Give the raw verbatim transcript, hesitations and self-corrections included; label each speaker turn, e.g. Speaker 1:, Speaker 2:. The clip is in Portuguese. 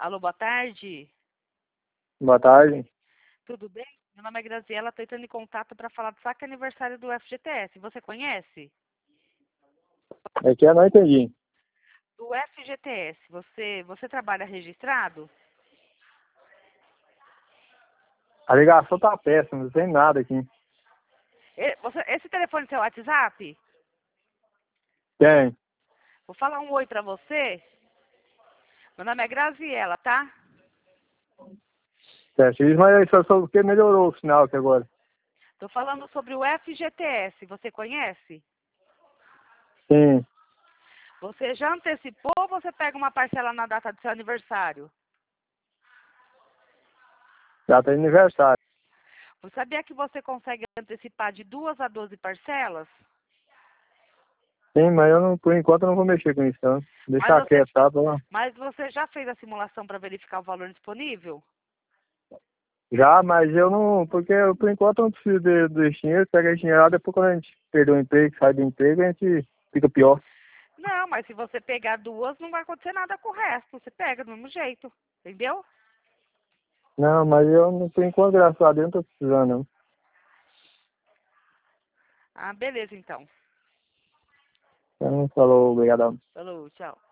Speaker 1: Alô, boa tarde.
Speaker 2: Boa tarde.
Speaker 1: Tudo bem? Meu nome é Graziela, estou entrando em contato para falar do saque aniversário do F G T S. Você conhece?
Speaker 2: É que eu não entendi.
Speaker 1: Do F G T S. Você, você trabalha registrado?
Speaker 2: A ligação tá péssima, não tem nada aqui.
Speaker 1: E- você- esse telefone é seu WhatsApp?
Speaker 2: Tem.
Speaker 1: Vou falar um oi para você. Meu nome é Graziela, tá?
Speaker 2: Certo. Mas aí só só porque melhorou o sinal aqui agora.
Speaker 1: Estou falando sobre o F G T S. Você conhece?
Speaker 2: Sim.
Speaker 1: Você já antecipou ou você pega uma parcela na data do seu aniversário?
Speaker 2: Já tem aniversário.
Speaker 1: Você sabia que você consegue antecipar de duas a doze parcelas?
Speaker 2: Sim, mas eu não, por enquanto eu não vou mexer com isso, não.
Speaker 1: Mas
Speaker 2: Deixar
Speaker 1: você,
Speaker 2: quieto, tá? Pra-
Speaker 1: mas você já fez a simulação para verificar o valor disponível?
Speaker 2: Já, mas eu não. Porque eu, por enquanto eu não preciso de, desse dinheiro, pega esse dinheiro lá, depois quando a gente perder o emprego, sai do emprego, a gente fica pior.
Speaker 1: Não, mas se você pegar duas, não vai acontecer nada com o resto. Você pega do mesmo jeito, entendeu?
Speaker 2: Não, mas eu não, por enquanto, graças a Deus, não tô precisando, não.
Speaker 1: Ah, beleza então.
Speaker 2: Então, falou, obrigadão.
Speaker 1: Falou, tchau.